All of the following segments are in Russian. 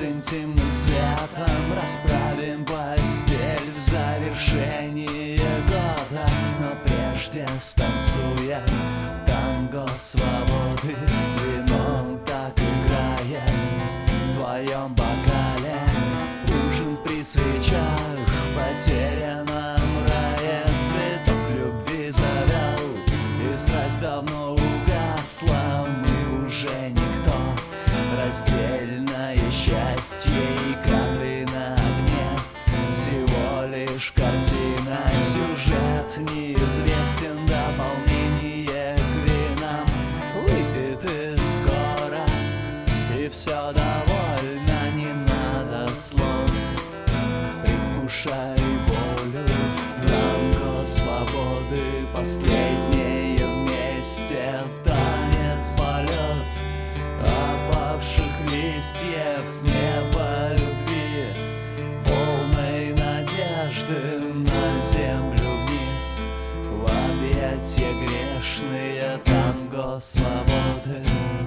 интимным светом расправим постель в завершении года. Но прежде станцуя танго свободы, вино так играет в твоем бокале. Ужин при свечах в потерянном рае, цветок любви завял, и страсть давно угасла. Мы уже никто, раздельное счастье и капли на огне, всего лишь картина, сюжет неизвестен, дополнение к винам выпиты скоро, и все довольно, не надо слов. Предвкушай волю, танго свободы, последнее вместе, танец полет опавших листьев с неба любви, полной надежды на землю вниз, в объятия грешные, танго свободы.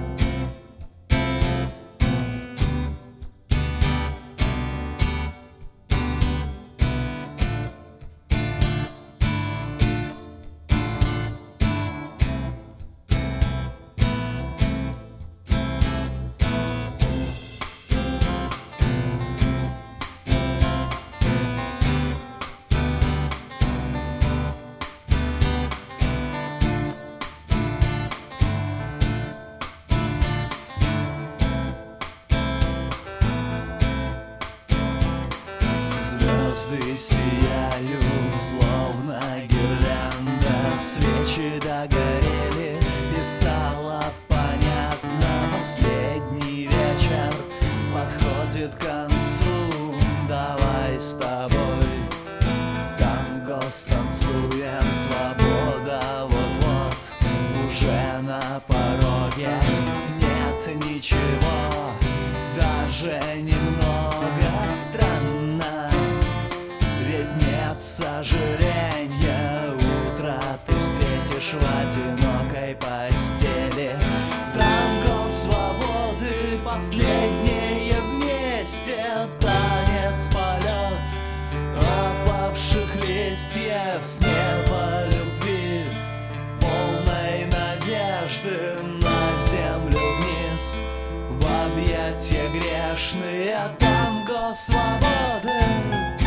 Звезды сияют, словно гирлянда, свечи догорели, и стало понятно, последний вечер подходит к концу. Давай с тобой танго станцуем, свобода вот-вот уже на пороге. Нет ничего, даже немного странно, ведь нет сожаления. Утро ты встретишь в одинокой постели. Танго свободы, последнее вместе, танец полет опавших листьев с неба любви, полной надежды на землю вниз, в объятия грешные, танго свободы.